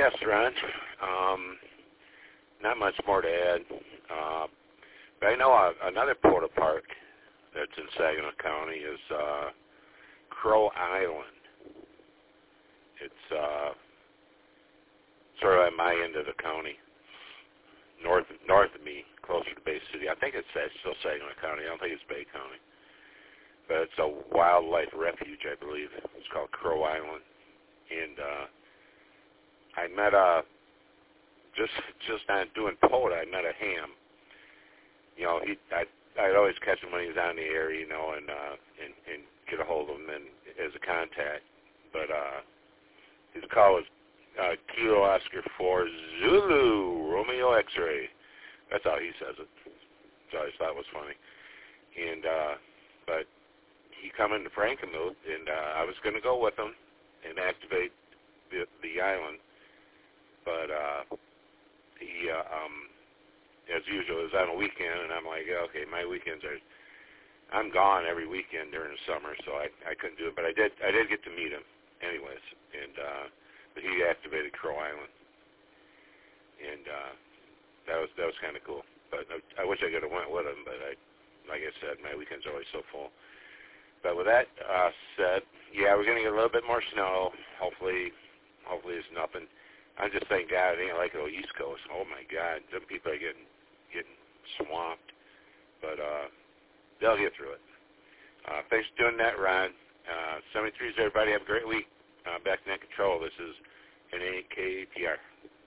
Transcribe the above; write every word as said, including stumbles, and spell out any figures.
yes, Ron. Um, not much more to add. Uh, but I know uh, another Porta Park that's in Saginaw County is uh, Crow Island. It's uh, sort of at my end of the county, north north of me, closer to Bay City. I think it's still Saginaw County. I don't think it's Bay County. But it's a wildlife refuge, I believe. It's called Crow Island. And uh, I met a, just just on doing POTA, I met a ham. You know, he, I, I'd always catch him when he was on the air, you know, and, uh, and, and get a hold of him and, as a contact. But uh, his call was uh, Kilo Oscar four Zulu Romeo X-ray. That's how he says it. So I just thought it was funny. And uh, but he come into Frankenmuth, and uh, I was going to go with him and activate the, the island. But uh, he, uh, um, as usual, it was on a weekend, and I'm like, okay, my weekends are, I'm gone every weekend during the summer, so I, I couldn't do it. But I did, I did get to meet him, anyways. And uh, but he activated Crow Island, and uh, that was that was kind of cool. But I, I wish I could have went with him, but I, like I said, my weekends are always so full. But with that uh, said, yeah, we're going to get a little bit more snow. Hopefully, hopefully it's nothing. I'm just thank God it ain't like the East Coast. Oh my God, some people are getting getting swamped. But uh, they'll get through it. Uh, thanks for doing that, Ron. Uh, seventy-threes, everybody. Have a great week. Uh, back in control. This is N A K P R.